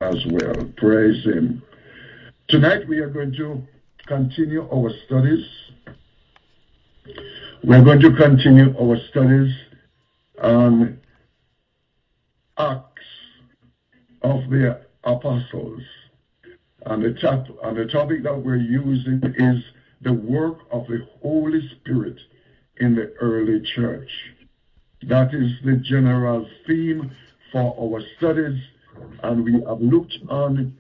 as well. Praise Him. Tonight we are going to continue our studies. We're going to continue our studies on Acts of the Apostles. And the topic that we're using is the work of the Holy Spirit in the early church. That is the general theme for our studies, and we have looked on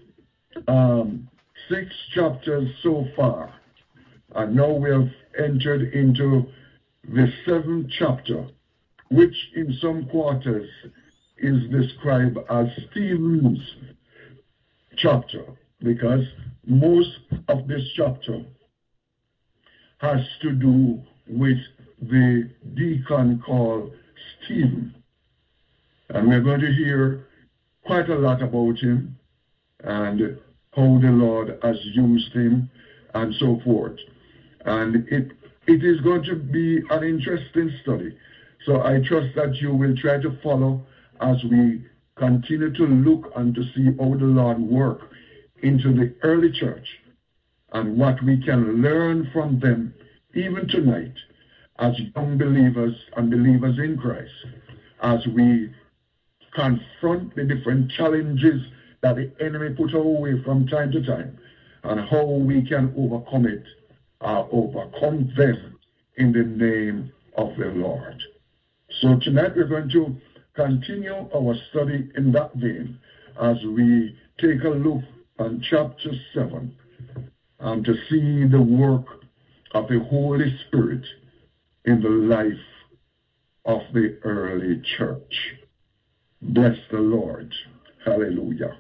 6 chapters so far, and now we have entered into the 7th chapter, which in some quarters is described as Stephen's chapter, because most of this chapter has to do with the deacon called Stephen. And we're going to hear quite a lot about him and how the Lord has used him and so forth. And it is going to be an interesting study. So I trust that you will try to follow as we continue to look and to see how the Lord works into the early church and what we can learn from them even tonight as young believers and believers in Christ, as we confront the different challenges that the enemy put our way from time to time, and how we can overcome it, overcome them in the name of the Lord. So tonight we're going to continue our study in that vein as we take a look on chapter 7 and to see the work of the Holy Spirit in the life of the early church. Bless the Lord. Hallelujah.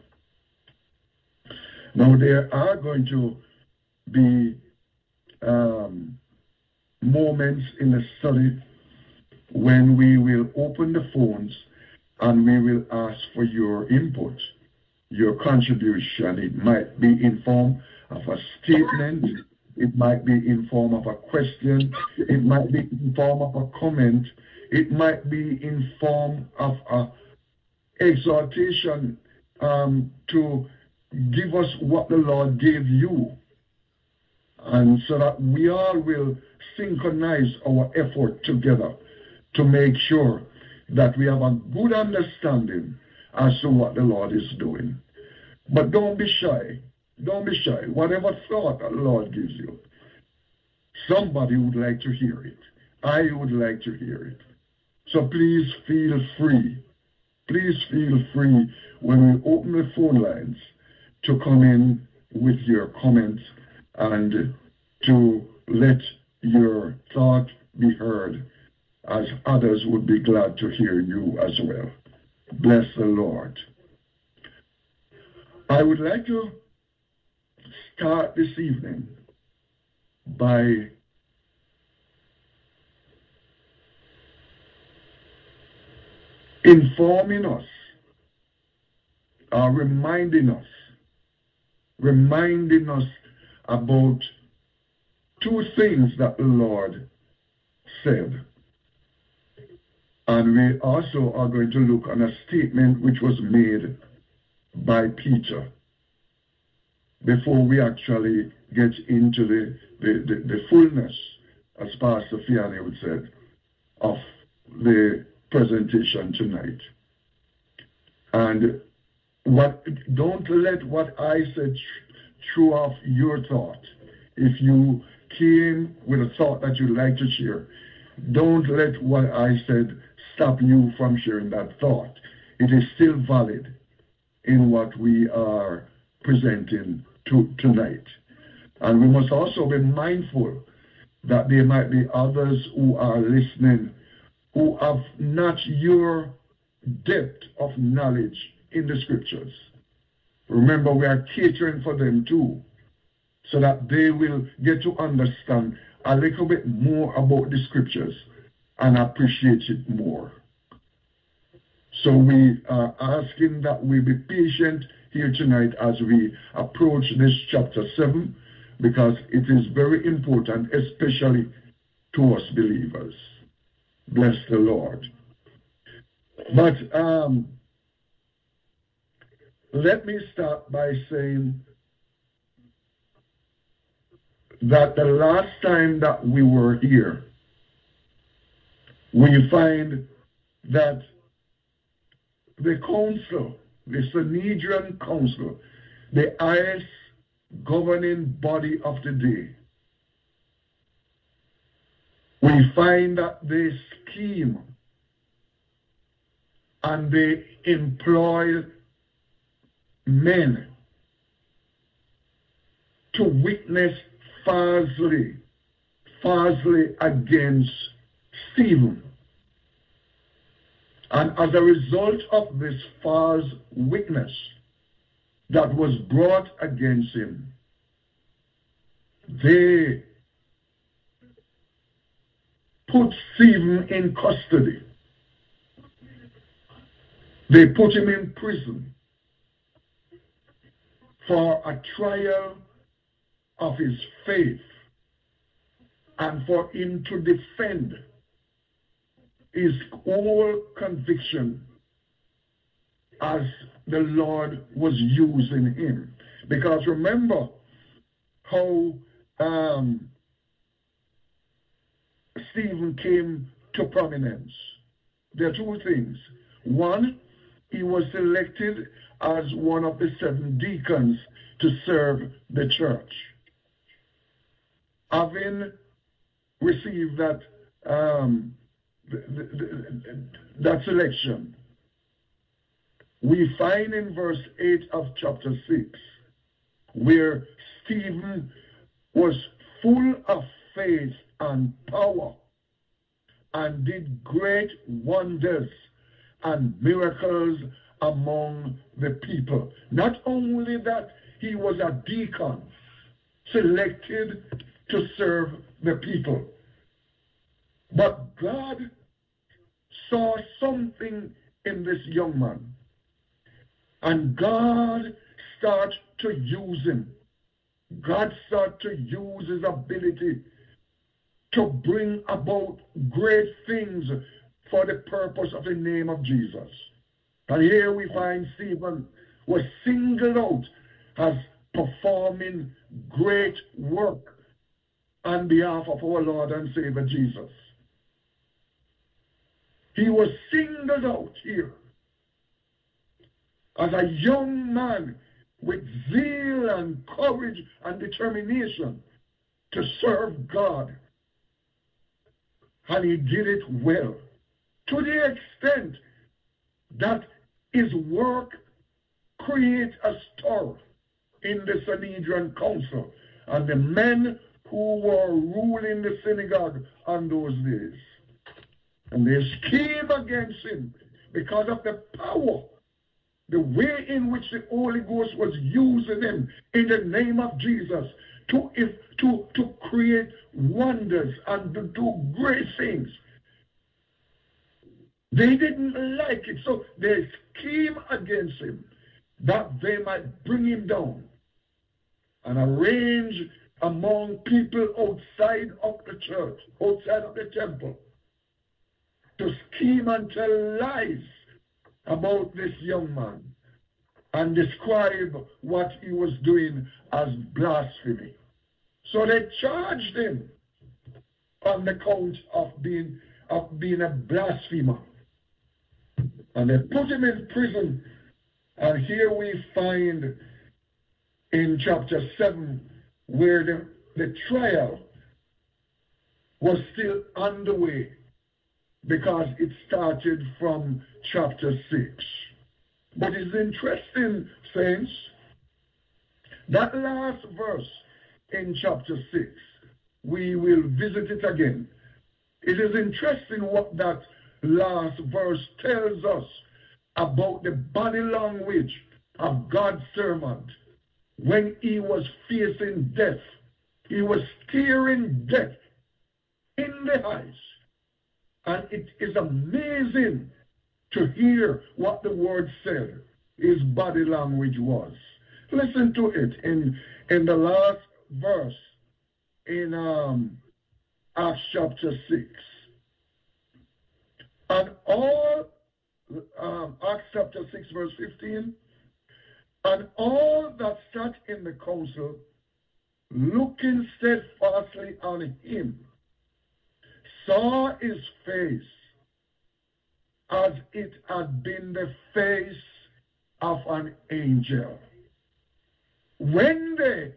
Now there are going to be moments in the study when we will open the phones and we will ask for your input, your contribution. It might be in form of a statement. It might be in form of a question. It might be in form of a comment. It might be in form of a exhortation to give us what the Lord gave you. And so that we all will synchronize our effort together to make sure that we have a good understanding as to what the Lord is doing. But don't be shy. Don't be shy. Whatever thought the Lord gives you, somebody would like to hear it. I would like to hear it. So please feel free. Please feel free when we open the phone lines to come in with your comments and to let your thought be heard, as others would be glad to hear you as well. Bless the Lord. I would like to start this evening by informing us, or reminding us about 2 things that the Lord said. And we also are going to look on a statement which was made by Peter before we actually get into the fullness, as Pastor Fiani would say, of the presentation tonight. And don't let what I said throw off your thought. If you came with a thought that you'd like to share, don't let what I said stop you from sharing that thought. It is still valid in what we are presenting tonight. And we must also be mindful that there might be others who are listening who have not your depth of knowledge in the scriptures. Remember, we are catering for them too, so that they will get to understand a little bit more about the scriptures and appreciate it more. So we are asking that we be patient here tonight as we approach this chapter 7, because it is very important, especially to us believers. Bless the Lord. But let me start by saying that the last time that we were here, we find that the council, the Sanhedrin Council, the highest governing body of the day, we find that they scheme and they employ men to witness falsely against Stephen. And as a result of this false witness that was brought against him, they put Stephen in custody. They put him in prison for a trial of his faith and for him to defend his whole conviction as the Lord was using him. Because remember how Stephen came to prominence. There are two things. One, he was selected as one of the 7 deacons to serve the church. Having received that that selection, we find in verse 8 of chapter 6 where Stephen was full of faith and power and did great wonders and miracles among the people. Not only that, he was a deacon selected to serve the people, but God saw something in this young man, and God started to use him. God started to use his ability to bring about great things for the purpose of the name of Jesus. And here we find Stephen was singled out as performing great work on behalf of our Lord and Savior Jesus. He was singled out here as a young man with zeal and courage and determination to serve God. And he did it well, to the extent that his work created a stir in the Sanhedrin Council and the men who were ruling the synagogue on those days. And they scheme against him because of the power, the way in which the Holy Ghost was using him in the name of Jesus to create wonders and to do great things. They didn't like it, so they scheme against him that they might bring him down and arrange among people outside of the church, outside of the temple, to scheme and tell lies about this young man and describe what he was doing as blasphemy. So they charged him on the count of being a blasphemer. And they put him in prison. And here we find in chapter 7 where the trial was still underway, because it started from chapter 6. But it's interesting, saints, that last verse in chapter 6, we will visit it again. It is interesting what that last verse tells us about the body language of God's servant when he was facing death. He was staring death in the eyes. And it is amazing to hear what the word said his body language was. Listen to it in the last verse in Acts chapter 6. And all, Acts chapter 6 verse 15, And all that sat in the council, looking steadfastly on him, saw his face as it had been the face of an angel. When they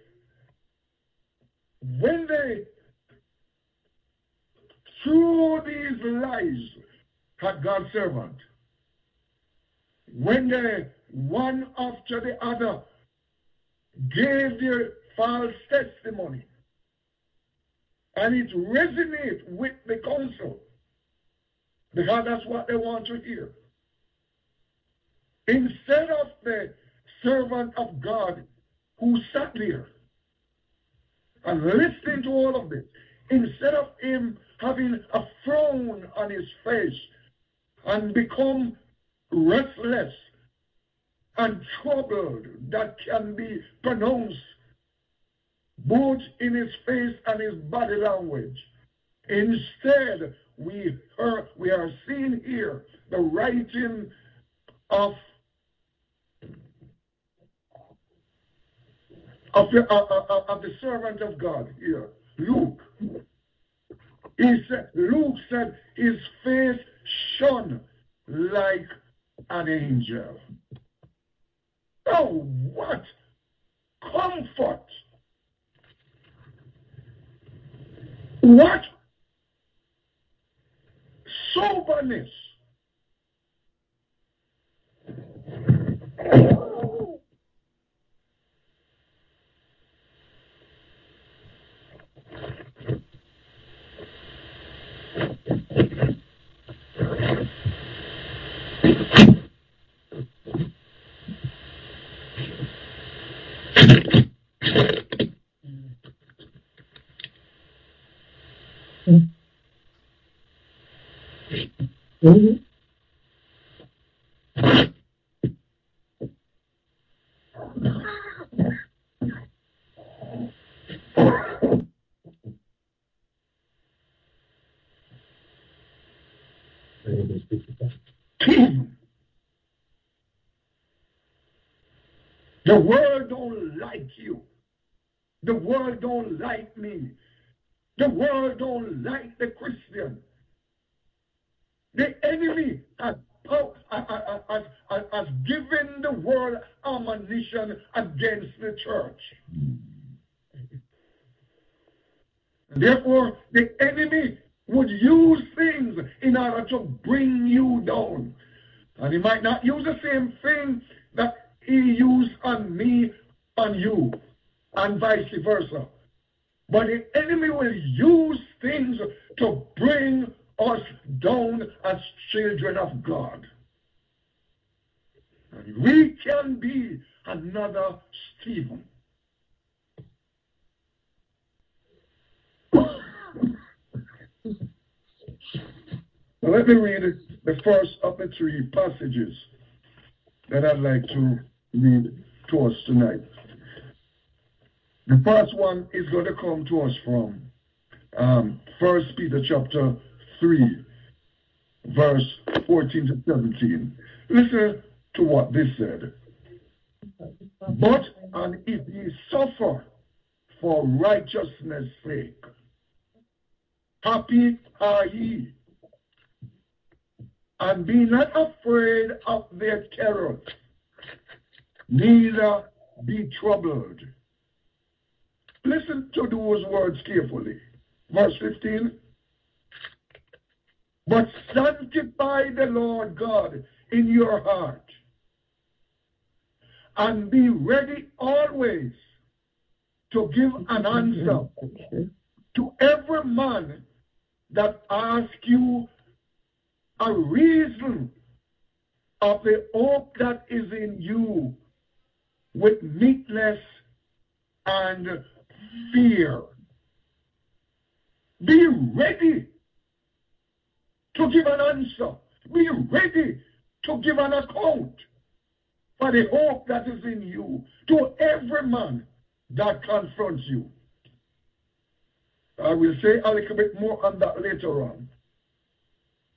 threw these lies at God's servant, when they one after the other gave their false testimony, and it resonates with the council, because that's what they want to hear. Instead of the servant of God who sat there and listening to all of this, instead of him having a frown on his face and become restless and troubled, that can be pronounced both in his face and his body language, instead we are seeing here the writing of the servant of God here, Luke. Luke said his face shone like an angel. Oh, what comfort! What soberness! Mm-hmm. The world don't like you. The world don't like me. The world don't like the Christian. The enemy has given the world ammunition against the church. Therefore, the enemy would use things in order to bring you down. And he might not use the same thing that he used on me, on you, and vice versa. But the enemy will use things to bring us down as children of God. And we can be another Stephen. Now let me read the first of the three passages that I'd like to read to us tonight. The first one is going to come to us from 1 Peter chapter 3, verse 14 to 17. Listen to what this said. But, and if ye suffer for righteousness' sake, happy are ye, and be not afraid of their terrors, neither be troubled. Listen to those words carefully. Verse 15. But sanctify the Lord God in your heart, and be ready always to give an answer to every man that asks you a reason of the hope that is in you with meekness and fear. Be ready to give an answer. Be ready to give an account for the hope that is in you to every man that confronts you. I will say a little bit more on that later on.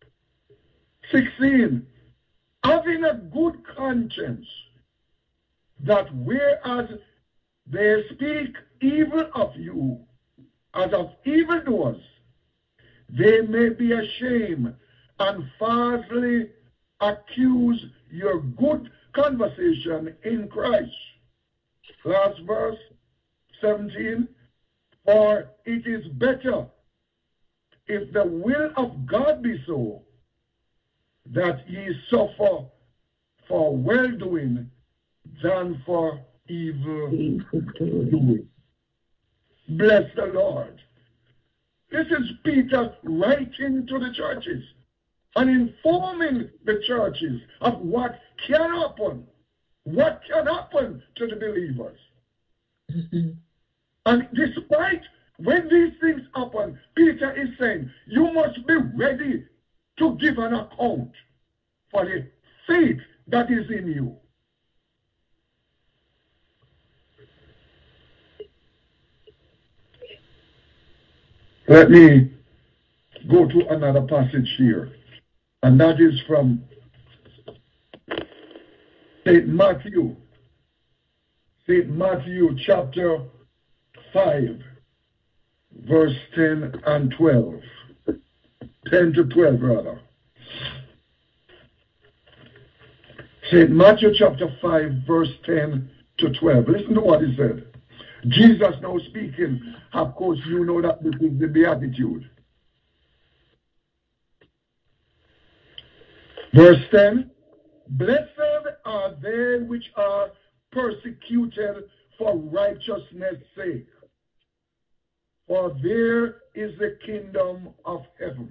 16. Having a good conscience that whereas they speak evil of you as of evildoers, they may be ashamed and falsely accuse your good conversation in Christ. Last verse, 17. For it is better, if the will of God be so, that ye suffer for well-doing than for evil doing. Bless the Lord. This is Peter writing to the churches and informing the churches of what can happen to the believers. And despite when these things happen, Peter is saying, you must be ready to give an account for the faith that is in you. Let me go to another passage here, and that is from St. Matthew chapter 5, verse 10 and 12. 10 to 12, rather. St. Matthew chapter 5, verse 10 to 12. Listen to what he said. Jesus now speaking. Of course, you know that this is the Beatitude. Verse 10, blessed are they which are persecuted for righteousness' sake, for there is the kingdom of heaven.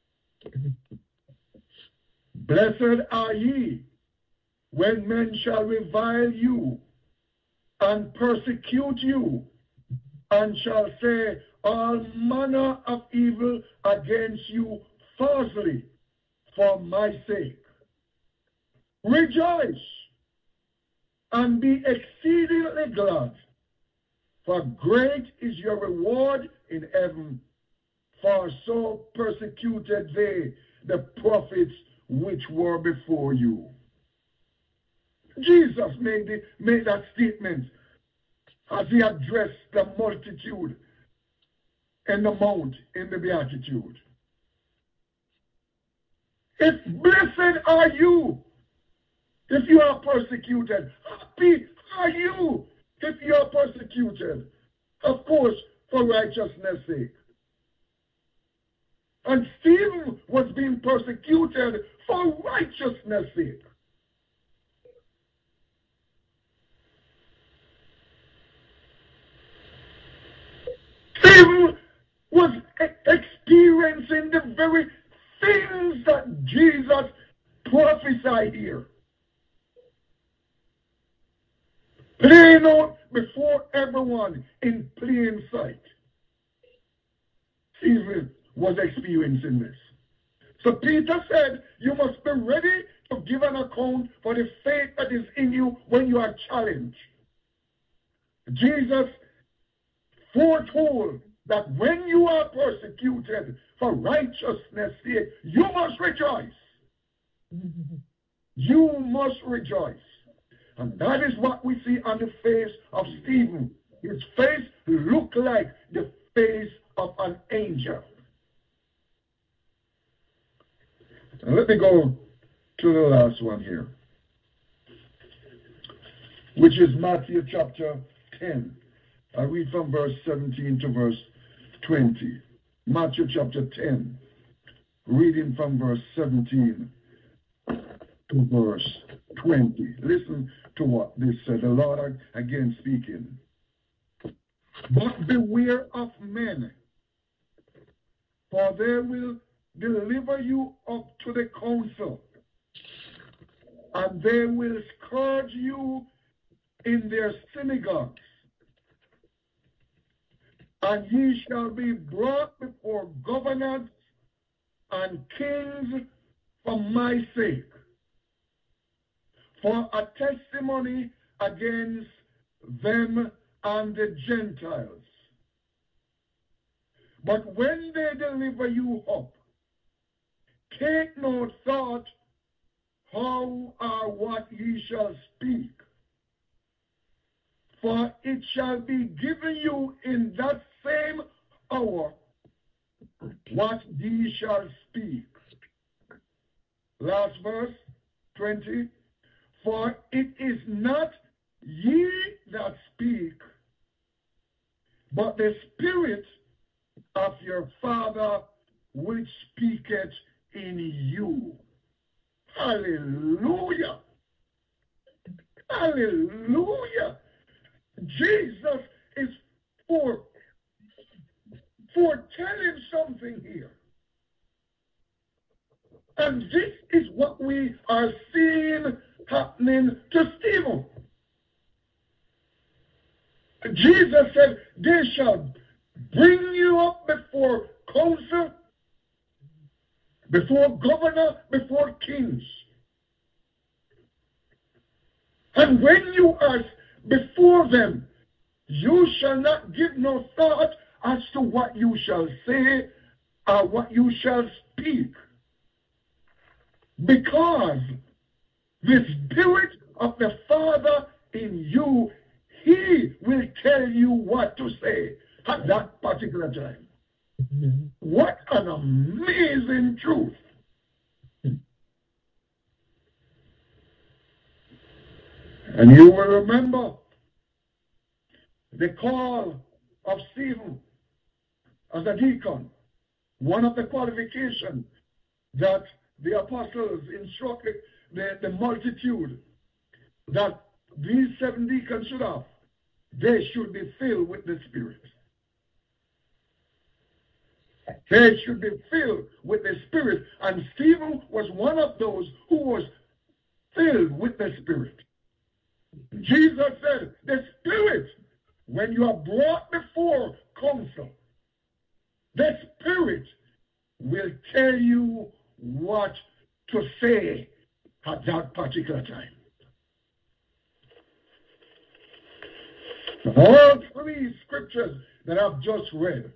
Blessed are ye when men shall revile you and persecute you, and shall say all manner of evil against you falsely for my sake. Rejoice and be exceedingly glad, for great is your reward in heaven, for so persecuted they the prophets which were before you. Jesus made that statement as he addressed the multitude in the mount in the Beatitude. If blessed are you if you are persecuted, happy are you if you are persecuted, of course, for righteousness' sake. And Stephen was being persecuted for righteousness' sake. Stephen was experiencing the very things that Jesus prophesied here. Playing out before everyone in plain sight. Stephen was experiencing this. So Peter said, you must be ready to give an account for the faith that is in you when you are challenged. Jesus foretold that when you are persecuted for righteousness' sake, you must rejoice. You must rejoice. And that is what we see on the face of Stephen. His face looked like the face of an angel. And let me go to the last one here, which is Matthew chapter 10. I read from verse 17 to verse 20. Matthew chapter 10, reading from verse 17 to verse 20. Listen to what this said. The Lord again speaking. But beware of men, for they will deliver you up to the council, and they will scourge you in their synagogues, and ye shall be brought before governors and kings for my sake, for a testimony against them and the Gentiles. But when they deliver you up, take no thought how or what ye shall speak, For it shall be given you in that same hour what ye shall speak. Last verse, 20. For it is not ye that speak, but the Spirit of your Father which speaketh in you. Hallelujah. Hallelujah. Jesus is foretelling something here. And this is what we are seeing happening to Stephen. Jesus said, they shall bring you up before council, before governor, before kings. And when you are before them, you shall not give no thought as to what you shall say or what you shall speak. Because the Spirit of the Father in you, He will tell you what to say at that particular time. What an amazing truth. And you will remember the call of Stephen as a deacon. One of the qualifications that the apostles instructed the multitude that these 7 deacons should have, they should be filled with the Spirit. They should be filled with the Spirit. And Stephen was one of those who was filled with the Spirit. Jesus said, the Spirit, when you are brought before council, the Spirit will tell you what to say at that particular time. All 3 scriptures that I've just read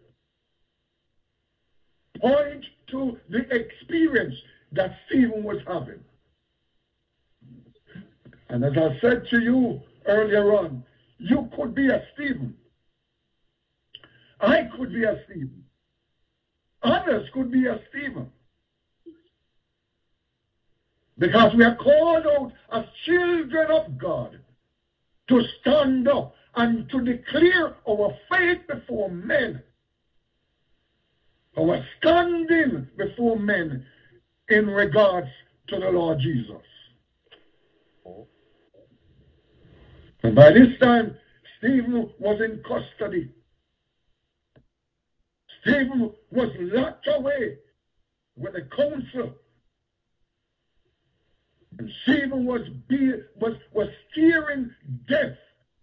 point to the experience that Stephen was having. And as I said to you earlier on, you could be a Stephen. I could be a Stephen. Others could be a Stephen. Because we are called out as children of God to stand up and to declare our faith before men. Our standing before men in regards to the Lord Jesus. And by this time, Stephen was in custody. Stephen was locked away with the council. And Stephen was fearing death.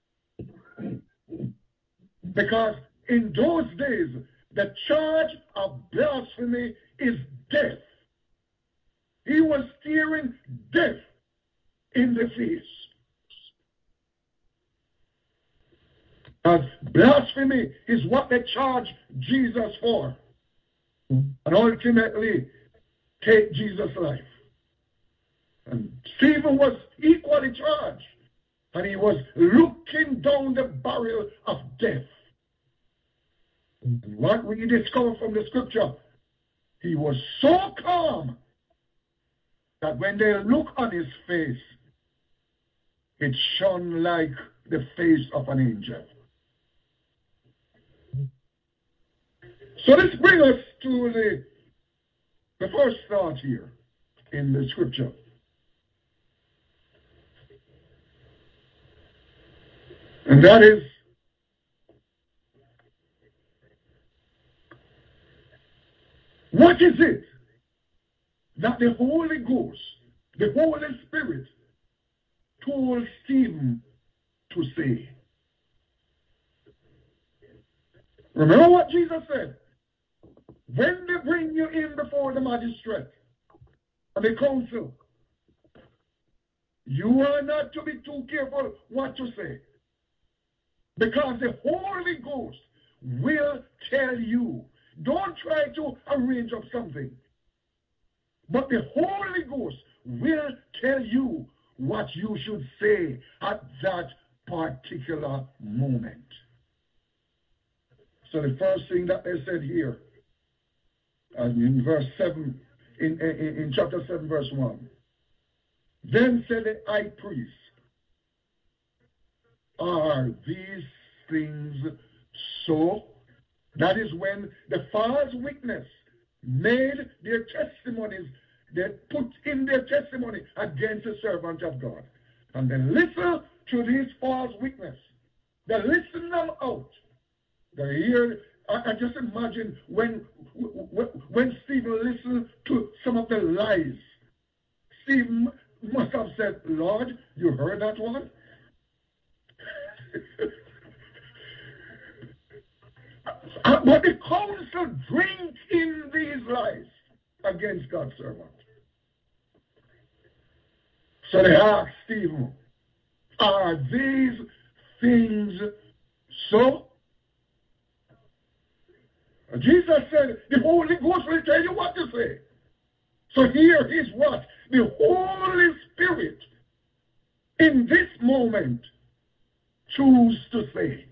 Because in those days, the charge of blasphemy is death. He was fearing death in the face. As blasphemy is what they charge Jesus for. And ultimately, take Jesus' life. And Stephen was equally charged. And he was looking down the barrel of death. And what we discover from the scripture, he was so calm that when they look on his face, it shone like the face of an angel. So this brings us to the first thought here in the scripture. And that is, what is it that the Holy Ghost, the Holy Spirit, told Stephen to say? Remember what Jesus said? When they bring you in before the magistrate and the council, you are not to be too careful what to say. Because the Holy Ghost will tell you. Don't try to arrange up something. But the Holy Ghost will tell you what you should say at that particular moment. So the first thing that they said here, in verse 7, in chapter 7, verse 1, then said the high priest, are these things so? That is when the false witness made their testimonies, they put in their testimony against the servant of God. And they listen to these false witness. They listen them out. They hear, I just imagine when Stephen listened to some of the lies, Stephen must have said, Lord, you heard that one? But the council drink in these lies against God's servant. So they asked Stephen, are these things so? Jesus said, the Holy Ghost will tell you what to say. So here is what the Holy Spirit in this moment choose to say.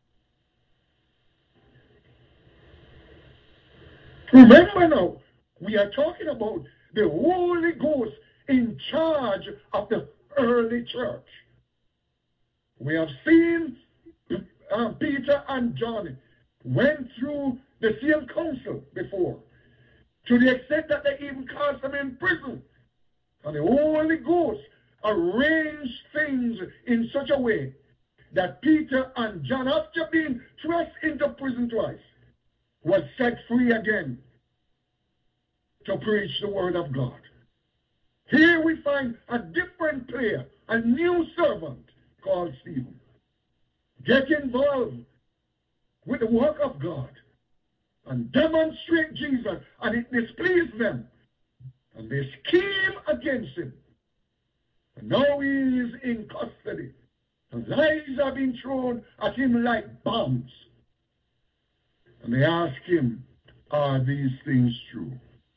Remember now, we are talking about the Holy Ghost in charge of the early church. We have seen Peter and John went through the same council before, to the extent that they even cast them in prison. And the Holy Ghost arranged things in such a way that Peter and John, after being thrust into prison twice, was set free again to preach the word of God. Here we find a different player, a new servant called Stephen. Get involved with the work of God and demonstrate Jesus, and it displeased them. And they scheme against him. And now he is in custody. And lies are being thrown at him like bombs. And they ask him, are these things true?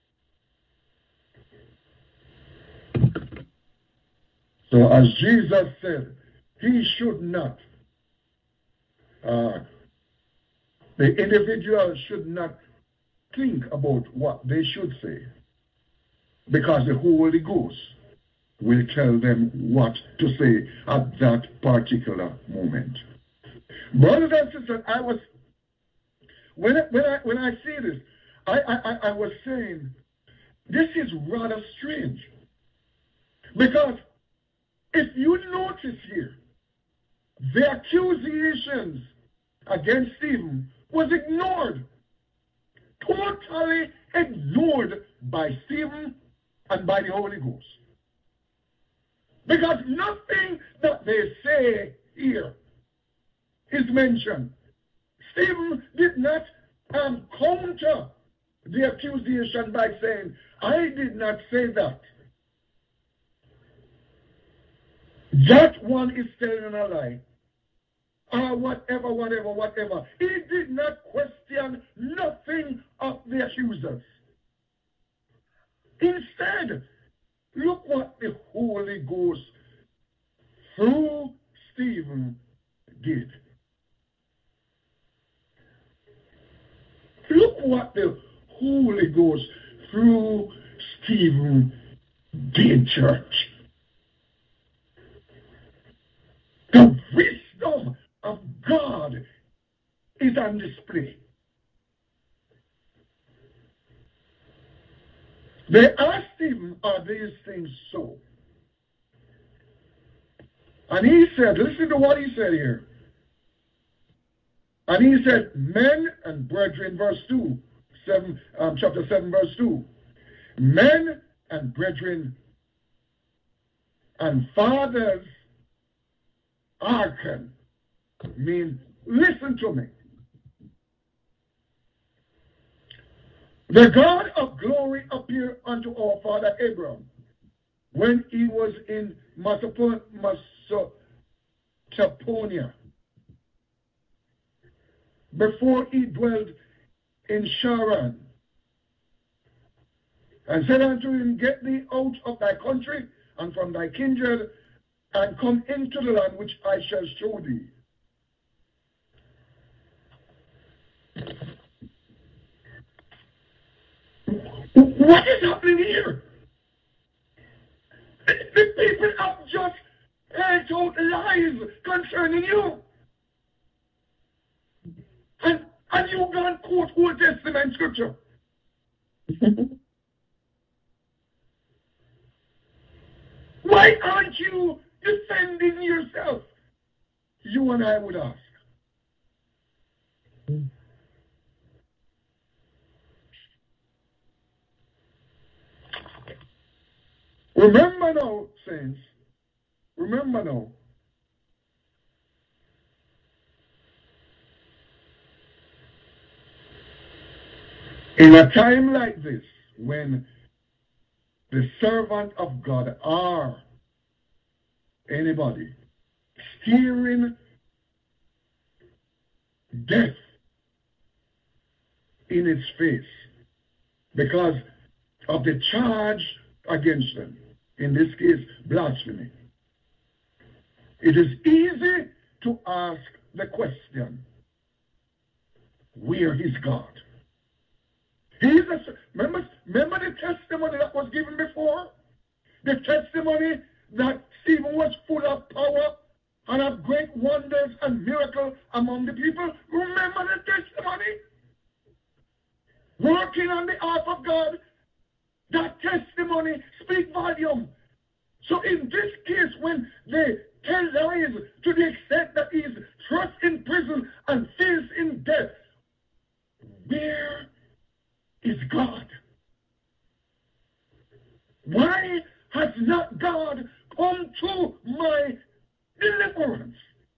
So as Jesus said, he should not, the individual should not think about what they should say, because the Holy Ghost will tell them what to say at that particular moment. Brothers and sisters, when I see this, I was saying, this is rather strange. Because if you notice here, the accusations against Stephen was ignored. Totally ignored by Stephen and by the Holy Ghost. Because nothing that they say here is mentioned. Stephen did not counter the accusation by saying, I did not say that. That one is telling a lie. Whatever. He did not question nothing of the accusers. Instead, look what the Holy Ghost through Stephen did. Look what the Holy Ghost through Stephen did, church. The wisdom of God is on display. They asked him, are these things so? And he said, listen to what he said here. And he said, men and brethren, verse 2, chapter 7, verse 2. Men and brethren and fathers hearken. Mean, listen to me. The God of glory appeared unto our father Abraham when he was in Mesopotamia, before he dwelled in Sharon, and said unto him, get thee out of thy country and from thy kindred and come into the land which I shall show thee. What is happening here? The people have just heard out lies concerning you. And you can't quote Old Testament scripture. Why aren't you defending yourself? You and I would ask. Remember now, saints, remember now, in a time like this, when the servant of God or anybody steering death in its face because of the charge against them, in this case, blasphemy, it is easy to ask the question, where is God? Remember the testimony that was given before? The testimony that Stephen was full of power and of great wonders and miracles among the people. Remember the testimony? Working on behalf of God. That testimony speaks volume. So in this case, when they tell lies to the extent that he is thrust in prison and facing death, where is God? Why has not God come to my deliverance?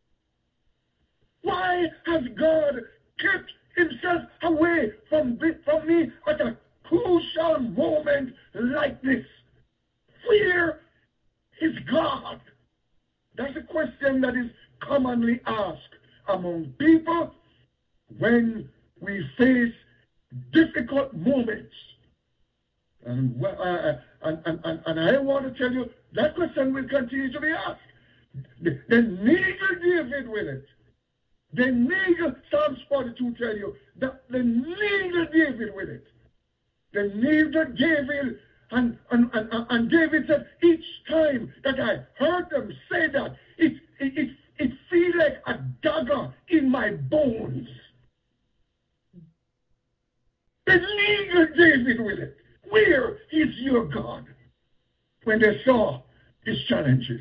Why has God kept himself away from me at a crucial moment like this? Where is God? That's a question that is commonly asked among people when we face difficult moments. And I want to tell you, that question will continue to be asked. The needle David with it. The needle, Psalms 42 tell you, that the needle David with it. The needle David, and David said, each time that I heard them say that, it feels like a dagger in my bones. The needle David with it. Where is your God? When they saw his challenges.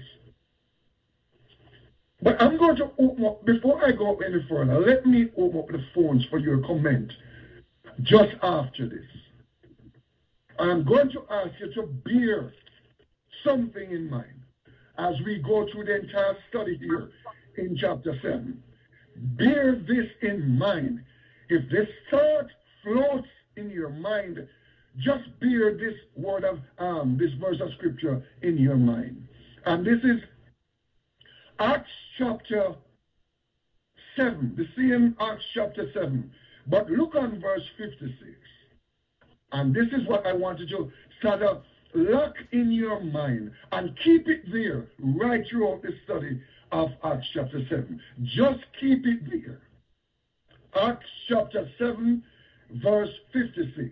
But I'm going to open up, before I go any further, let me open up the phones for your comment just after this. I'm going to ask you to bear something in mind as we go through the entire study here in chapter 7. Bear this in mind. If this thought floats in your mind, just bear this word of this verse of scripture in your mind. And this is Acts chapter 7, the same Acts chapter 7. But look on verse 56. And this is what I want you to sort of lock in your mind and keep it there right throughout the study of Acts chapter 7. Just keep it there. Acts chapter 7, verse 56.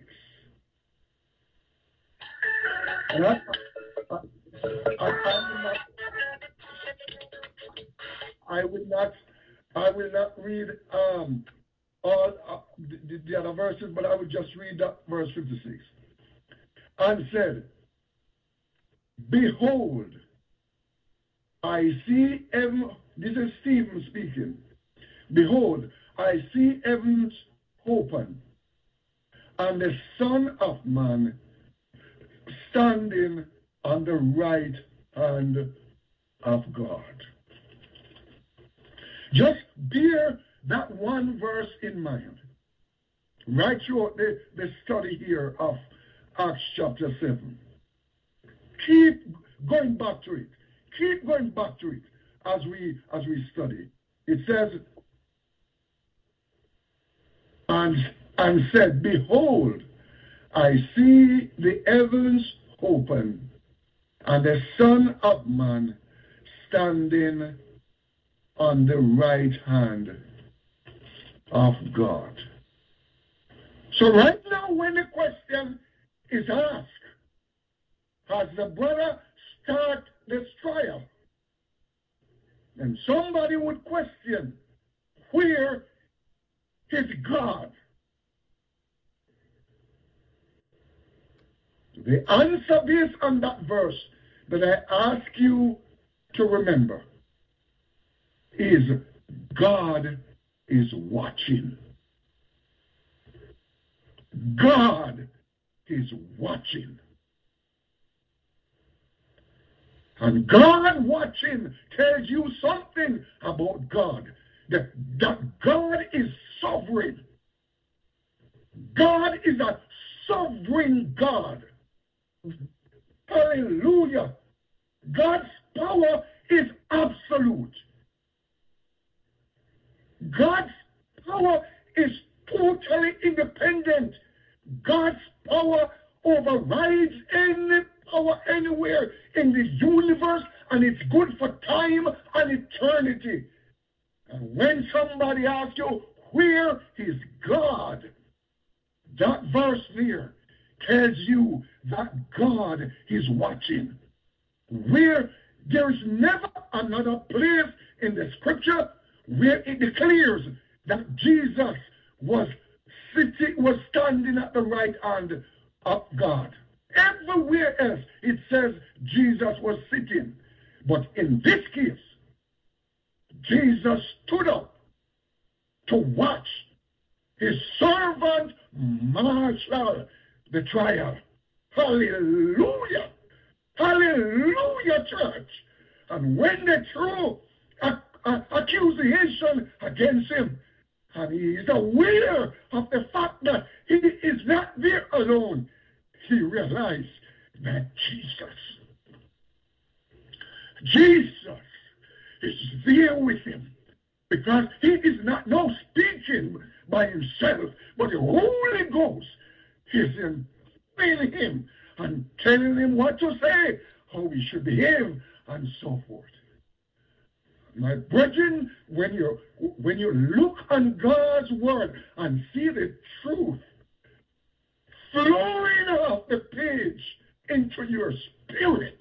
And I will not read all the other verses, but I will just read that verse 56. And said, behold, I see heaven. This is Stephen speaking. Behold, I see heavens open, and the Son of Man standing on the right hand of God. Just bear that one verse in mind right throughout the study here of Acts chapter 7. Keep going back to it. Keep going back to it as we study. It says, and said, behold, I see the heavens open, and the Son of Man standing on the right hand of God. So right now when the question is asked, has the brother start this trial? And somebody would question, where is God? The answer based on that verse that I ask you to remember is God is watching. God is watching. And God watching tells you something about God. That God is sovereign. God is a sovereign God. Hallelujah. God's power is absolute. God's power is totally independent. God's power overrides any power anywhere in the universe, and it's good for time and eternity. And when somebody asks you, where is God? That verse there tells you that God is watching. Where there is never another place in the scripture where it declares that Jesus was standing at the right hand of God. Everywhere else it says Jesus was sitting. But in this case, Jesus stood up to watch his servant marshal the trial. Hallelujah! Hallelujah, church! And when they threw accusation against him, and he is aware of the fact that he is not there alone, he realized that Jesus is there with him. Because he is not now speaking by himself, but the Holy Ghost is in him and telling him what to say, how he should behave, and so forth. My brethren, when you look on God's word and see the truth flowing off the page into your spirit,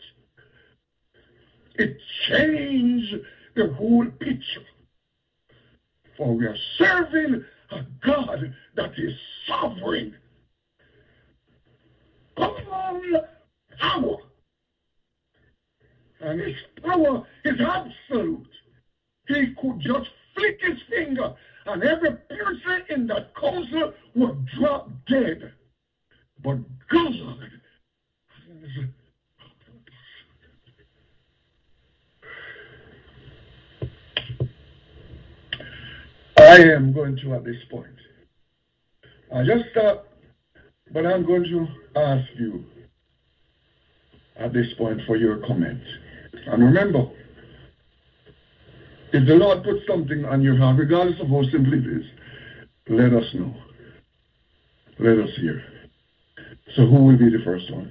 it changes the whole picture. For we are serving a God that is sovereign. All power. And his power is absolute. He could just flick his finger and every person in that council would drop dead. But God has I am going to at this point. I just stopped, but I'm going to ask you at this point for your comment. And remember, if the Lord puts something on your heart, regardless of how simple it is, let us know. Let us hear. So who will be the first one?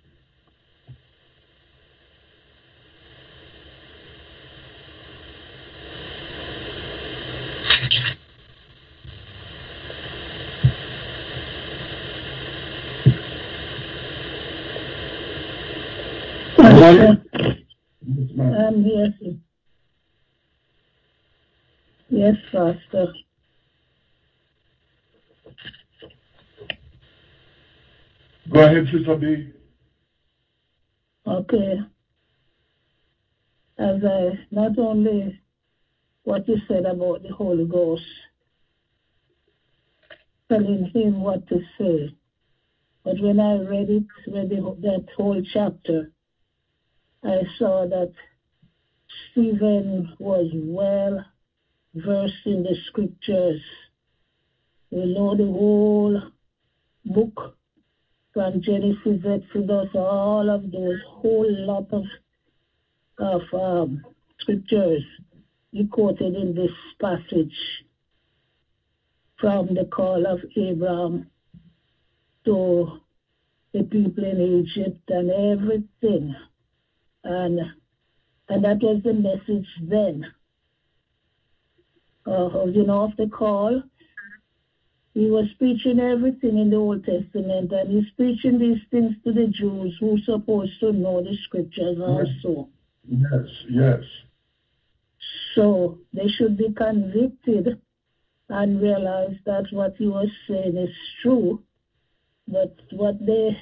I'm here. Yes, Pastor. Go ahead, Sister B. Okay. As I, not only what you said about the Holy Ghost, telling him what to say, but when I read that whole chapter, I saw that Stephen was well versed in the scriptures. We know the whole book from Genesis, Exodus, all of those whole lot of scriptures he quoted in this passage, from the call of Abraham to the people in Egypt and everything. And And that was the message then. Of the call. He was preaching everything in the Old Testament, and he's preaching these things to the Jews who are supposed to know the scriptures also. Yes. So they should be convicted and realize that what he was saying is true. But what even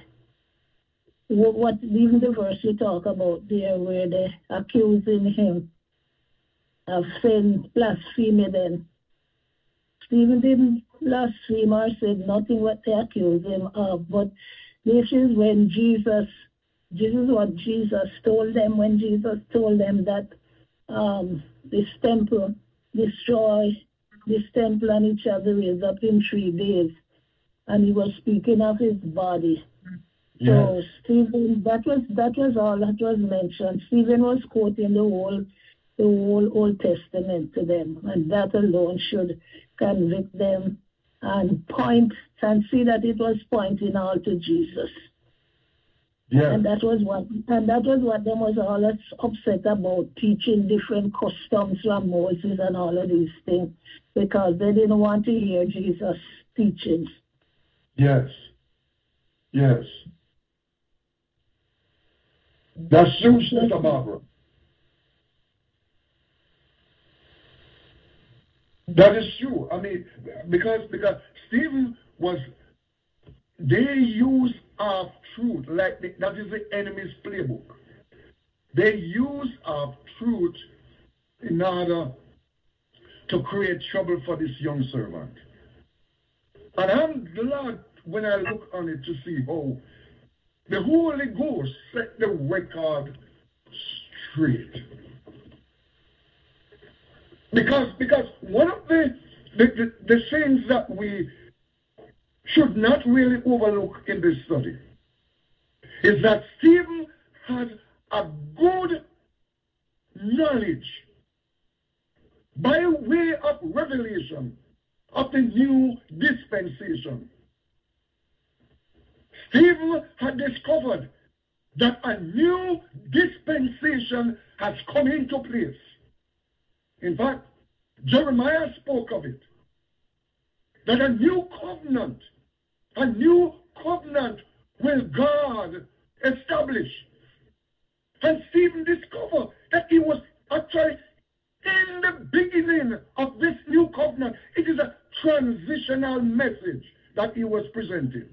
the verse you talk about there, where they accusing him of saying blasphemy, then Stephen didn't blaspheme or said nothing what they accuse him of. But this is when this is what Jesus told them when Jesus told them that this temple, destroy this temple and it shall be raised up in 3 days. And he was speaking of his body. Yes. So Stephen, that was all that was mentioned. Stephen was quoting the whole Old Testament to them, and that alone should convict them and point and see that it was pointing all to Jesus. Yeah. And that was what them was all upset about, teaching different customs from Moses and all of these things, because they didn't want to hear Jesus' teachings. Yes. That's true, Sister Barbara. That is true. I mean, because Stephen they use our truth, like that is the enemy's playbook. They use our truth in order to create trouble for this young servant. And I'm glad when I look on it to see how the Holy Ghost set the record straight. Because one of the things that we should not really overlook in this study is that Stephen had a good knowledge by way of revelation of the new dispensation. Stephen had discovered that a new dispensation has come into place. In fact, Jeremiah spoke of it. That a new covenant will God establish. And Stephen discovered that he was actually in the beginning of this new covenant. It is a transitional message that he was presenting.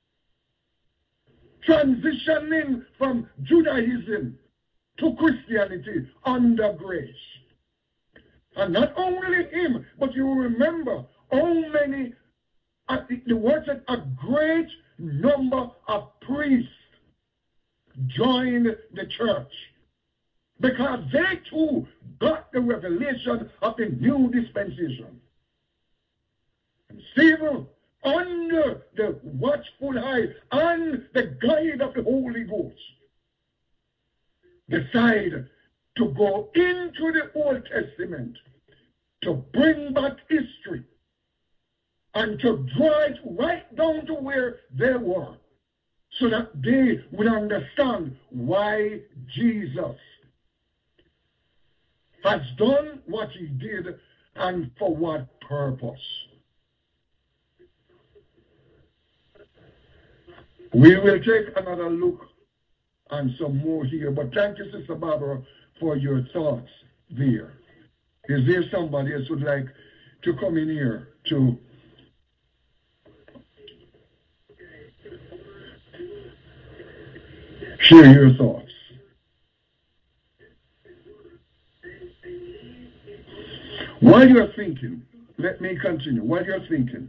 Transitioning from Judaism to Christianity under grace. And not only him, but you remember how many, the word said, a great number of priests joined the church. Because they too got the revelation of the new dispensation. And Stephen, under the watchful eye and the guide of the Holy Ghost, decided to go into the Old Testament to bring back history and to draw it right down to where they were so that they would understand why Jesus has done what he did and for what purpose. We will take another look and some more here, but thank you, Sister Barbara, for your thoughts there. Is there somebody else who would like to come in here to share your thoughts? While you're thinking, let me continue. While you're thinking,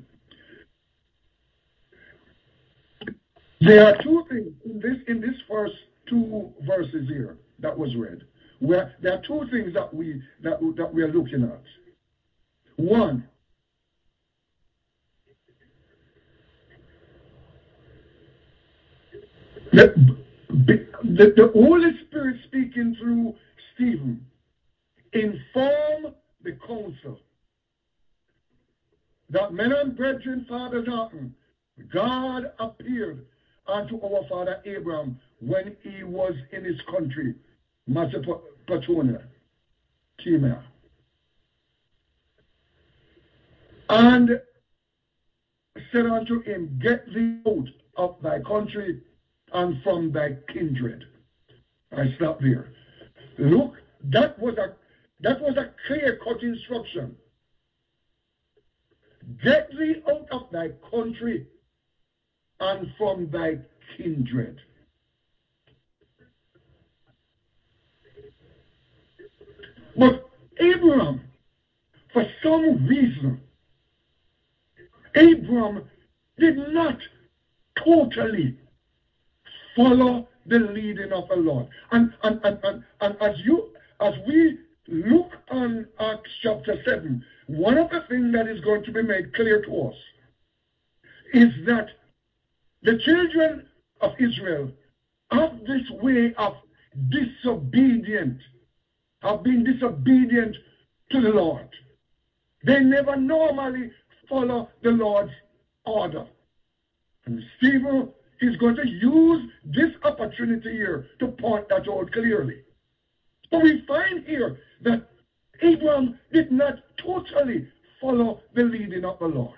there are two things in this first 2 verses here that was read. There are two things that we are looking at. One, the Holy Spirit speaking through Stephen informed the council that men and brethren, fathers, God appeared unto our father Abraham when he was in his country, Petunia, Timea, and said unto him, get thee out of thy country and from thy kindred. I stop there. Look, that was a clear-cut instruction. Get thee out of thy country and from thy kindred. But Abraham, for some reason, Abraham did not totally follow the leading of the Lord. And as we look on Acts chapter 7, one of the things that is going to be made clear to us is that the children of Israel have this way of have been disobedient to the Lord. They never normally follow the Lord's order. And Stephen is going to use this opportunity here to point that out clearly. But we find here that Abraham did not totally follow the leading of the Lord.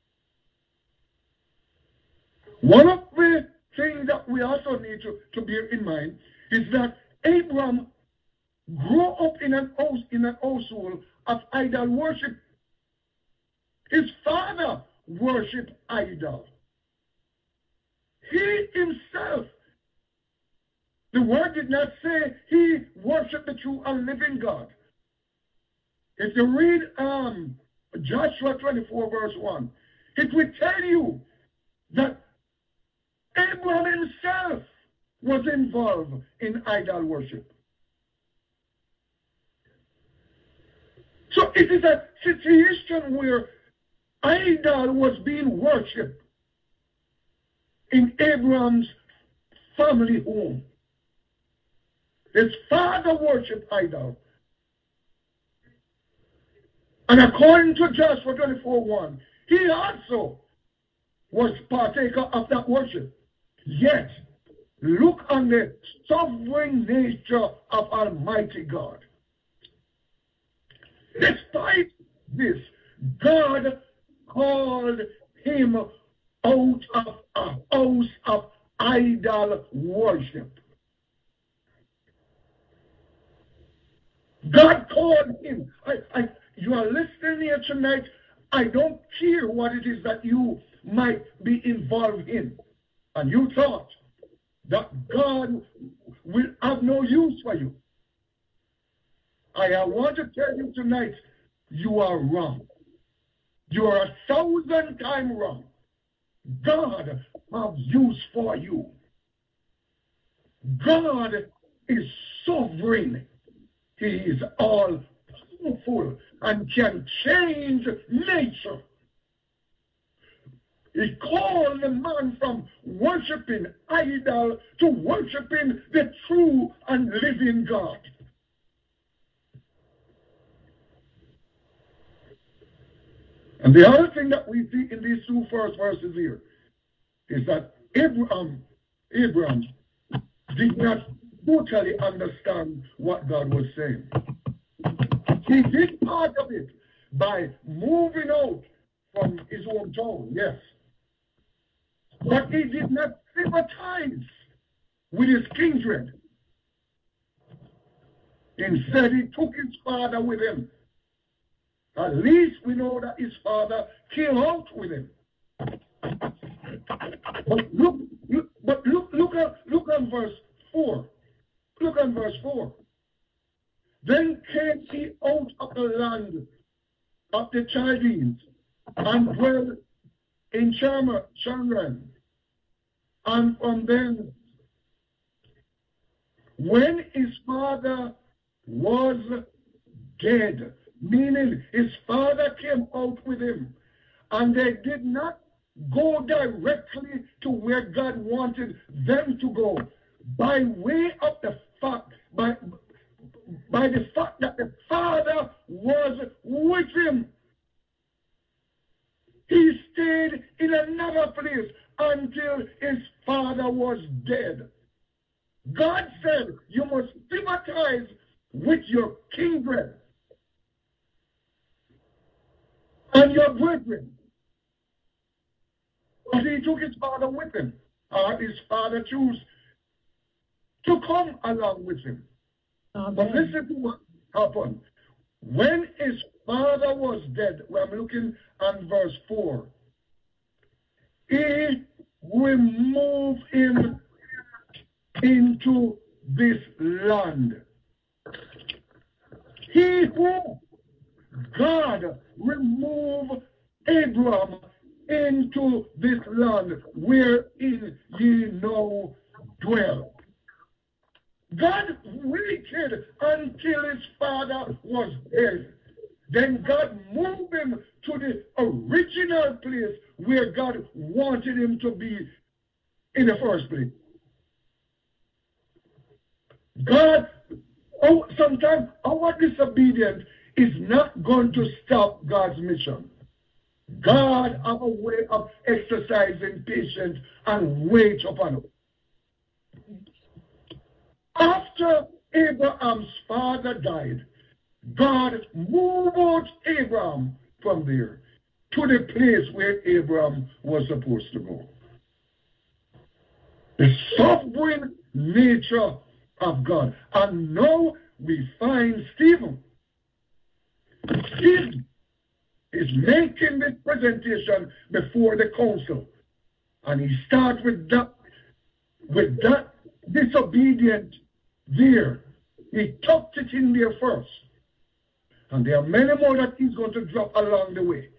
One of the things that we also need to bear in mind is that Abraham grew up in an household of idol worship. His father worshipped idol. He himself, the word did not say he worshipped the true and living God. If you read Joshua 24 verse 1, it will tell you that Abraham himself was involved in idol worship. So it is a situation where idol was being worshipped in Abraham's family home. His father worshipped idol. And according to Joshua 24:1, he also was partaker of that worship. Yet, look on the sovereign nature of Almighty God. Despite this, God called him out of a house of idol worship. God called him. You are listening here tonight. I don't care what it is that you might be involved in. And you thought that God will have no use for you. I want to tell you tonight, you are wrong. You are 1,000 times wrong. God has use for you. God is sovereign. He is all powerful and can change nature. He called the man from worshiping idol to worshiping the true and living God. And the other thing that we see in these two first verses here is that Abraham did not totally understand what God was saying. He did part of it by moving out from his hometown, yes. But he did not sympathize with his kindred. Instead, he took his father with him. At least we know that his father came out with him. But look on verse 4. Look on verse 4. Then came he out of the land of the Chaldeans and dwelt in Chanran. And from then, when his father was dead, meaning his father came out with him, and they did not go directly to where God wanted them to go, by way of the fact, by the fact that the father was with him. He stayed in another place until his father was dead. God said, you must sympathize with your kindred and your brethren. But he took his father with him, or his father chose to come along with him. Amen. But listen to what happened. When his father was dead, I'm looking at verse 4, he removed him into this land. He who God removed Abraham into this land wherein ye now dwell. God waited until his father was dead. Then God moved him to the original place where God wanted him to be in the first place. God, sometimes our disobedience is not going to stop God's mission. God has a way of exercising patience and wait upon us. After Abraham's father died, God moved out Abraham from there to the place where Abraham was supposed to go. The sovereign nature of God. And now we find Stephen. Stephen is making this presentation before the council. And he starts with that disobedient there. He tucked it in there first. And there are many more that he's going to drop along the way.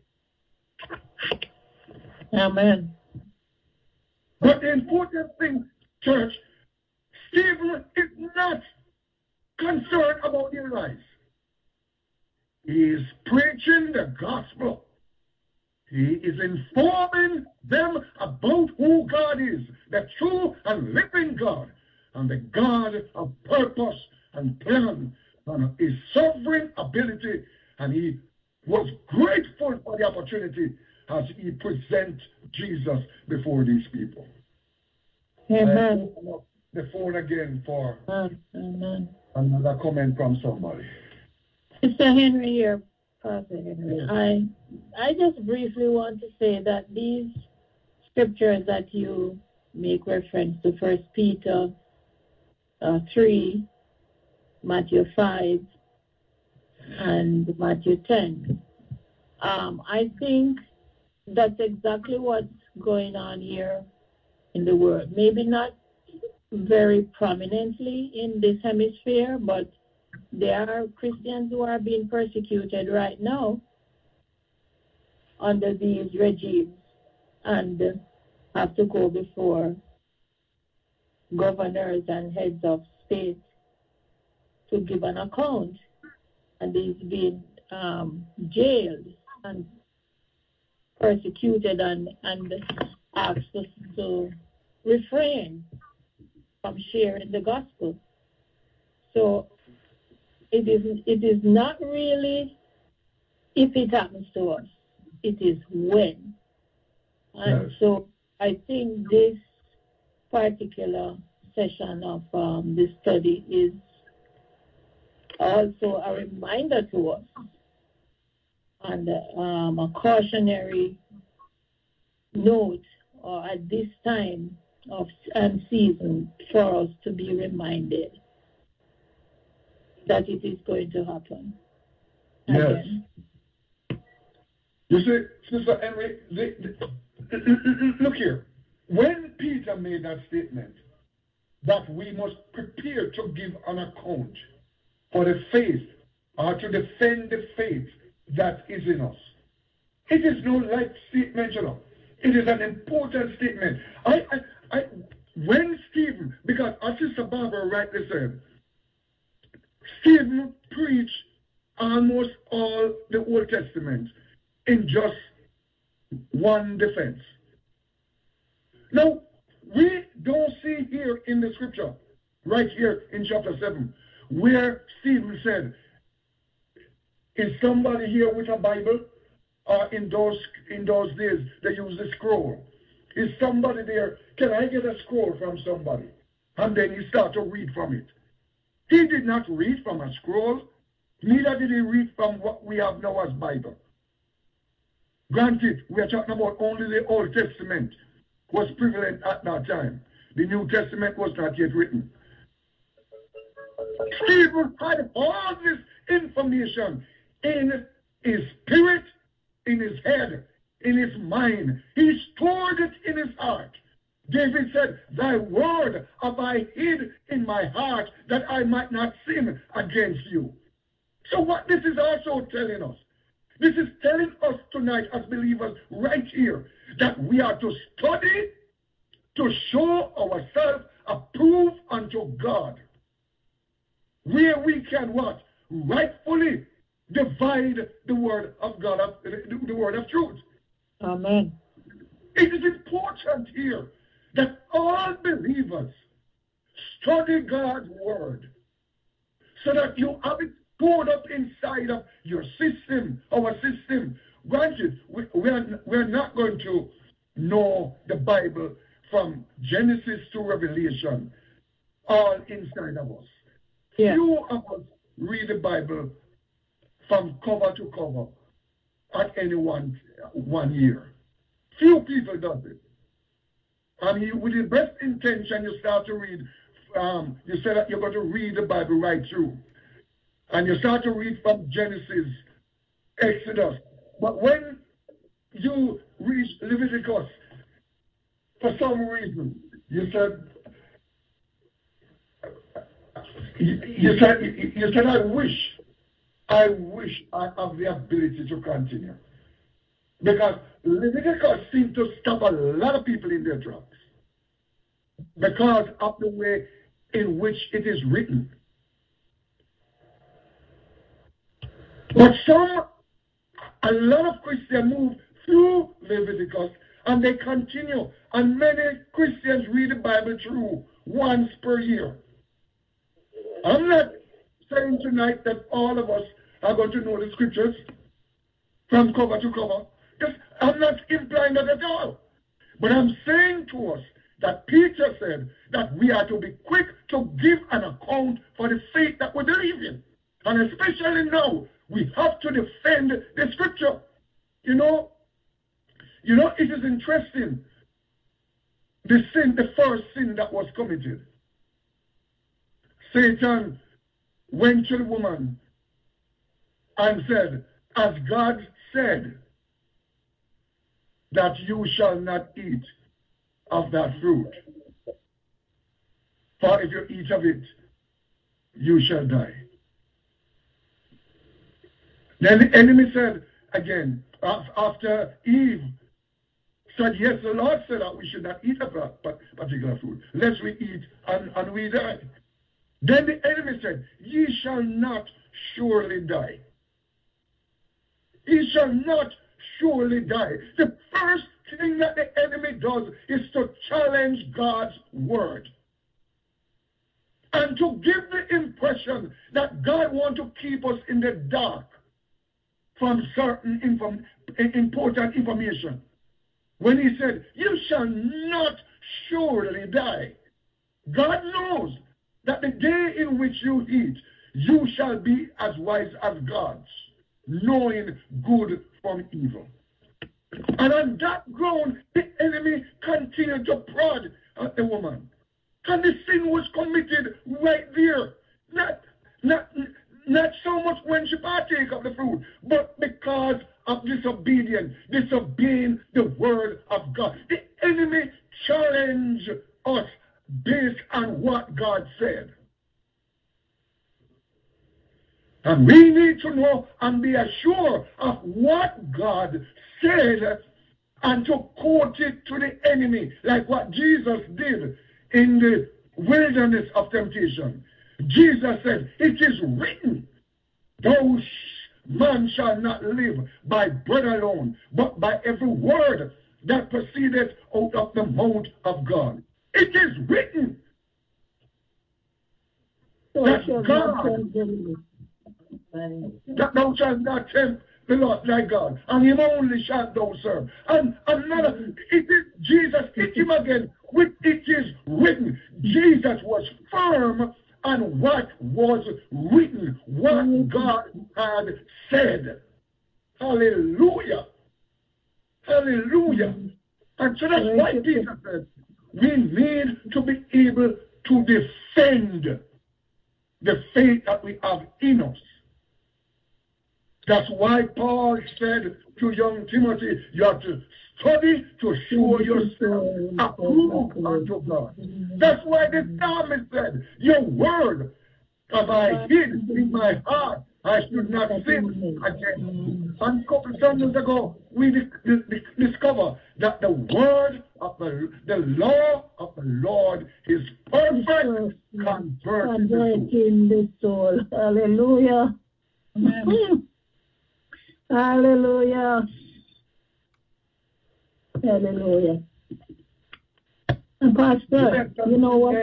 Amen. But the important thing, church, Stephen is not concerned about their lives. He is preaching the gospel. He is informing them about who God is, the true and living God, and the God of purpose and plan and his sovereign ability. And he was grateful for the opportunity as he present Jesus before these people. Amen. I open up the phone again for Amen. another comment from somebody. Mr. Henry here, Pastor Henry. Yes. I just briefly want to say that these scriptures that you make reference to, 1 Peter 3, Matthew 5, and Matthew 10, I think that's exactly what's going on here in the world. Maybe not very prominently in this hemisphere, but there are Christians who are being persecuted right now under these regimes and have to go before governors and heads of state to give an account. And he's been jailed and persecuted and asked to refrain from sharing the gospel. So it is not really if it happens to us, it is when. And Yes. so I think this particular session of this study is also a reminder to us and a cautionary note at this time of and season for us to be reminded that it is going to happen again. Yes. You see, Sister Henry, look here. When Peter made that statement that we must prepare to give an account for the faith or to defend the faith that is in us, it is no light statement, you know. It is an important statement. When Stephen, because as Sister Barbara rightly said, Stephen preached almost all the Old Testament in just one defense. Now, we don't see here in the scripture, right here in chapter 7, where Stephen said, is somebody here with a Bible? Or in those days, they use the scroll. Is somebody there? Can I get a scroll from somebody? And then he start to read from it. He did not read from a scroll, neither did he read from what we have now as Bible. Granted, we are talking about only the Old Testament was prevalent at that time. The New Testament was not yet written. Stephen had all this information in his spirit, in his head, in his mind. He stored it in his heart. David said, thy word have I hid in my heart that I might not sin against you. So what this is also telling us, this is telling us tonight as believers right here that we are to study to show ourselves approved unto God, where we can what? Rightfully divide the word of God, the word of truth. Amen. It is important here that all believers study God's word so that you have it stored up inside of your system, our system. Granted, we're not going to know the Bible from Genesis to Revelation all inside of us. Yeah. Few of us read the Bible from cover to cover at any one year. Few people does it. And with the best intention, you start to read, you say that you're going to read the Bible right through. And you start to read from Genesis, Exodus. But when you reach Leviticus, for some reason, you said, I wish I have the ability to continue. Because Leviticus seems to stop a lot of people in their tracks. Because of the way in which it is written. But a lot of Christians move through Leviticus and they continue. And many Christians read the Bible through once per year. I'm not saying tonight that all of us are going to know the scriptures from cover to cover. I'm not implying that at all. But I'm saying to us that Peter said that we are to be quick to give an account for the faith that we believe in. And especially now, we have to defend the scripture. You know, it is interesting. The first sin that was committed. Satan went to the woman and said, as God said, that you shall not eat of that fruit. For if you eat of it, you shall die. Then the enemy said again, after Eve said, yes, the Lord said that we should not eat of that particular fruit, lest we eat and we die. Then the enemy said, ye shall not surely die. Ye shall not surely die. The first thing that the enemy does is to challenge God's word. And to give the impression that God wants to keep us in the dark from certain important information. When he said, you shall not surely die. God knows that the day in which you eat, you shall be as wise as gods, knowing good from evil. And on that ground, the enemy continued to prod at the woman. And the sin was committed right there. Not so much when she partake of the fruit, but because of disobedience, disobeying the word of God. The enemy challenged us based on what God said. And we need to know and be assured of what God said and to quote it to the enemy, like what Jesus did in the wilderness of temptation. Jesus said, it is written, man shall not live by bread alone, but by every word that proceedeth out of the mouth of God. It is written that thou shalt not tempt the Lord thy God, and him only shalt thou serve. And another, it is Jesus hit him again with it is written. Jesus was firm on what was written, what God had said. Hallelujah. Hallelujah. And so that's why Peter said, we need to be able to defend the faith that we have in us. That's why Paul said to young Timothy, you have to study to show yourself approved unto God. That's why the psalmist said, your word have I hid in my heart. I should not sin against you. And a couple of Sundays ago, we discover that the word of the law of the Lord is perfect, converting the soul. Hallelujah. Amen. Hallelujah. Hallelujah. And Pastor, you know what?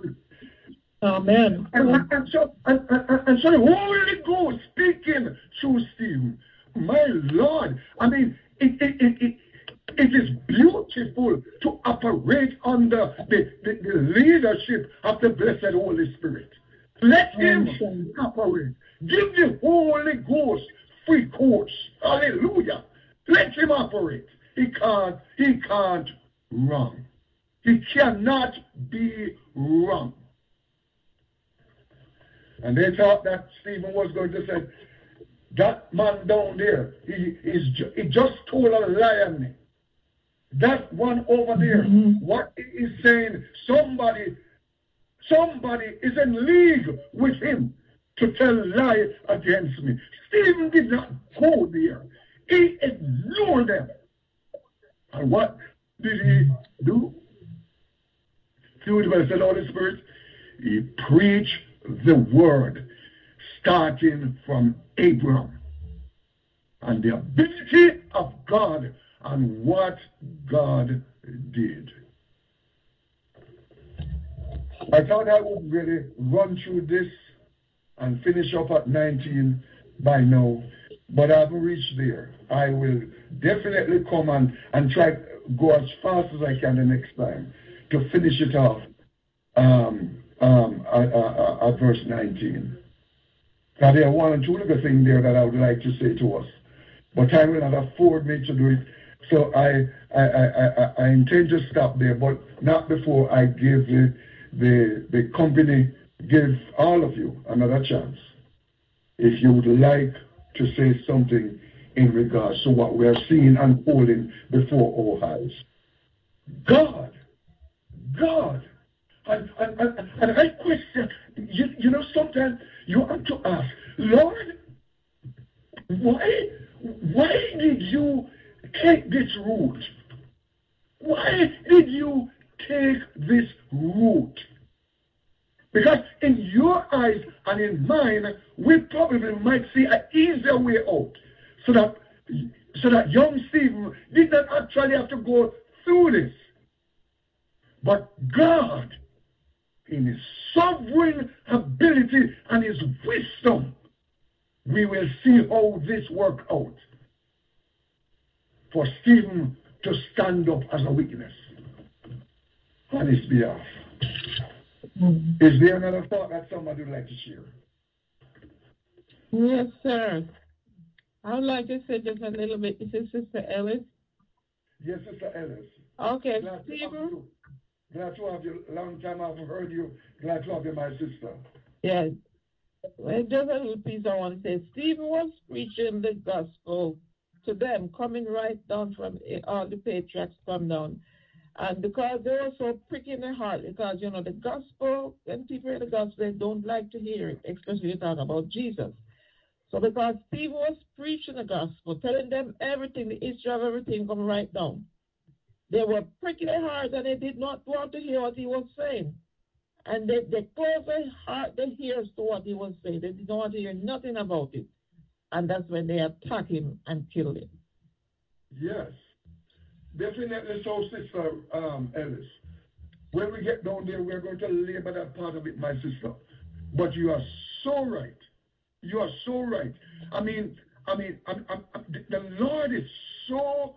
Amen. And so the Holy Ghost speaking through Stephen. My Lord, I mean, it is beautiful to operate under the leadership of the blessed Holy Spirit. Let him operate. Give the Holy Ghost free course. Hallelujah. Let him operate. He can't wrong. He cannot be wrong. And they thought that Stephen was going to say, that man down there, he just told a lie on me. That one over there, what he is saying, somebody is in league with him to tell lie against me. Stephen did not go there. He ignored them. And what did he do? Through the blessed Holy Spirit, he preached the word starting from Abraham and the ability of God and what God did. I thought I would really run through this and finish up at 19 by now, but I haven't reached there. I will definitely come and try to go as fast as I can the next time to finish it off at verse 19. Now, there are one or two little things there that I would like to say to us, but time will not afford me to do it. So I intend to stop there, but not before I give the company, give all of you another chance. If you would like to say something in regards to what we are seeing unfolding before our eyes. God. And I question, you know, sometimes you have to ask, Lord, why did you take this route? Why did you take this route? Because in your eyes and in mine, we probably might see an easier way out. So that young Stephen did not actually have to go through this. But God, in his sovereign ability and his wisdom, we will see how this works out for Stephen to stand up as a witness on his behalf. Is there another thought that somebody would like to share? Yes, sir. I would like to say just a little bit. This is Sister Ellis. Yes, Sister Ellis. Okay, Glad Stephen. Glad to have you. Long time I haven't heard you. Glad to have you, my sister. Yes. Well, just a little piece I want to say. Stephen was preaching the gospel to them, coming right down from all the patriarchs come down. And because they were so prick in their heart, because, you know, the gospel, when people hear the gospel, they don't like to hear it, especially talk about Jesus. So because Stephen was preaching the gospel, telling them everything, the history of everything come right down. They were pricking their heart and they did not want to hear what he was saying. And they closed their heart, their ears to what he was saying. They didn't want to hear nothing about it. And that's when they attacked him and killed him. Yes. Definitely so, Sister Ellis. When we get down there, we're going to labor that part of it, my sister. But you are so right. You are so right. I mean, the Lord is so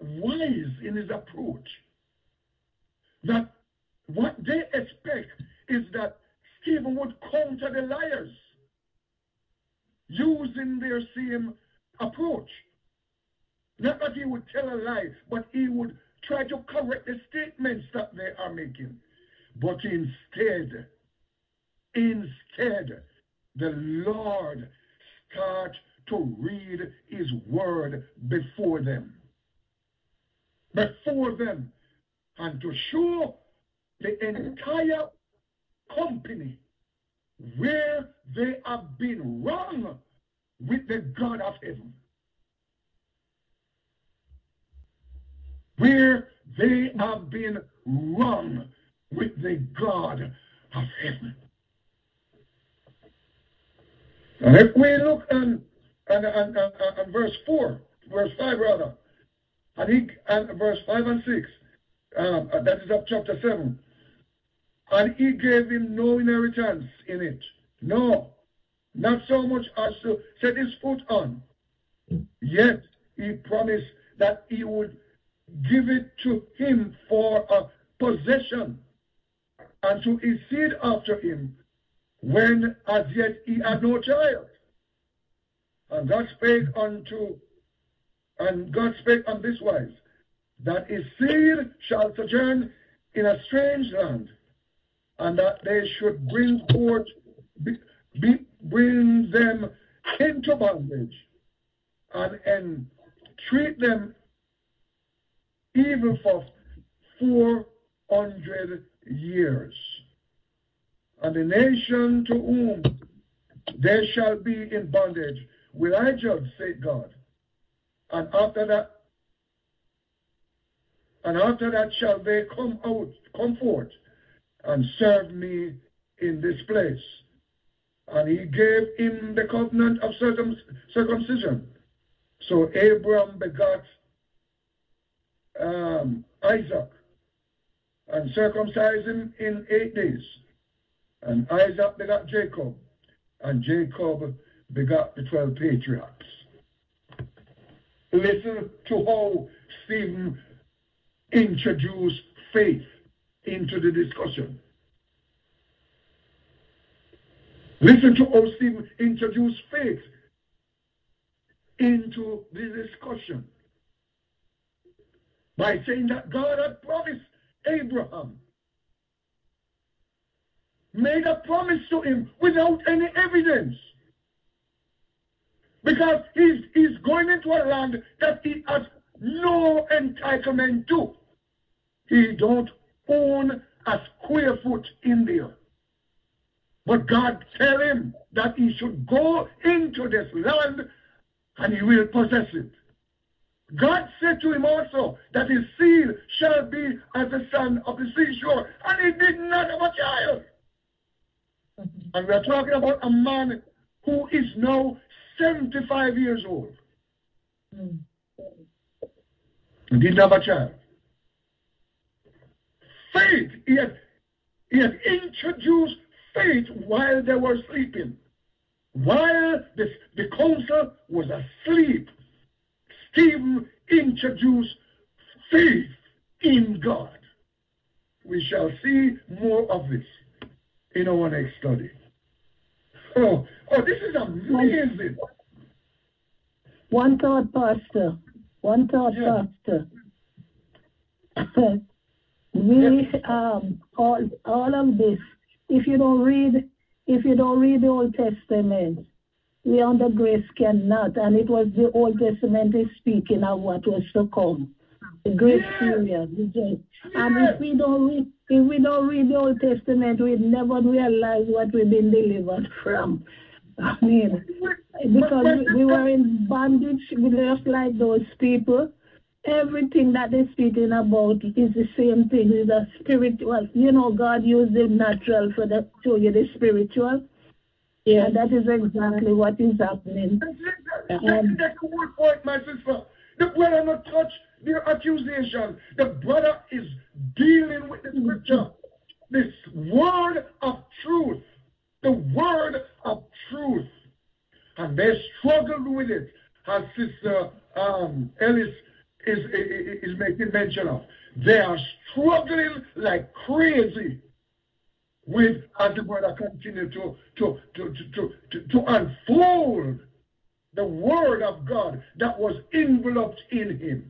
wise in his approach that what they expect is that Stephen would counter the liars using their same approach. Not that he would tell a lie, but he would try to correct the statements that they are making. But instead, the Lord start to read his word before them, and to show the entire company where they have been wrong with the God of heaven. Where they have been wrong with the God of heaven. And if we look on verse 5 rather, and verse 5 and 6, that is of chapter 7, and he gave him no inheritance in it. No, not so much as to set his foot on. Yet he promised that he would give it to him for a possession, and to his seed after him, when as yet he had no child. And God spake on this wise, that his seed shall sojourn in a strange land, and that they should bring them into bondage, and entreat them even for 400 years. And the nation to whom they shall be in bondage will I judge, said God. And after that shall they come forth and serve me in this place. And he gave him the covenant of circumcision. So Abraham begot Isaac, and circumcised him in 8 days. And Isaac begot Jacob, and Jacob begot the 12 patriarchs. Listen to how Stephen introduced faith into the discussion. Listen to how Stephen introduced faith into the discussion by saying that God had promised Abraham, made a promise to him without any evidence, because he's going into a land that he has no entitlement to. He don't own a square foot in there. But God tell him that he should go into this land and he will possess it. God said to him also that his seed shall be as the sand of the seashore, and he did not have a child. And we are talking about a man who is now 75 years old. He didn't have a child. Faith, he had introduced faith while they were sleeping. While the council was asleep, Stephen introduced faith in God. We shall see more of this in our next study. Oh, this is amazing. One thought, Pastor. Pastor. All of this. If you don't read the Old Testament, we under grace cannot. And it was the Old Testament is speaking of what was to come. The great period. And if we don't read the Old Testament, we'd never realize what we've been delivered from. I mean, because we were in bondage, just like those people. Everything that they're speaking about is the same thing. It's a spiritual. God used the natural to show you the spiritual. Yeah. And that is exactly what is happening. That's the whole point, my sister. The brother not touch their accusation. The brother is dealing with the scripture. This word of truth. The word of truth. And they struggled with it, as Sister Ellis is making mention of. They are struggling like crazy with as the brother continued to unfold the word of God that was enveloped in him.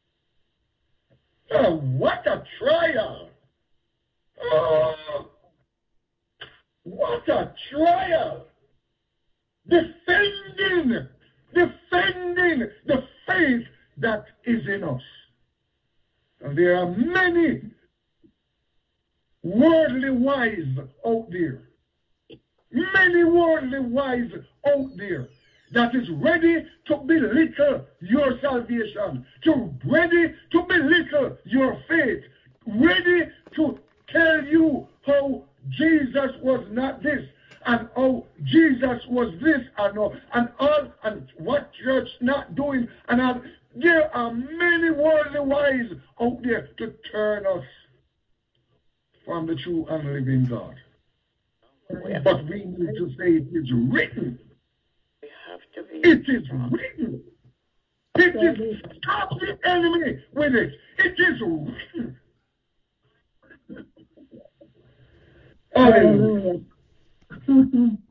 Oh, what a trial! Oh, what a trial! Defending the faith that is in us. And there are many worldly wise out there. Many worldly wise out there that is ready to belittle your salvation, ready to belittle your faith, ready to tell you how Jesus was not this, and how Jesus was this, and all, and what church not doing, and all. There are many worldly wise out there to turn us from the true and living God. But we need to say it is written. It is written. It is, stop the enemy with it. It is written. Hallelujah.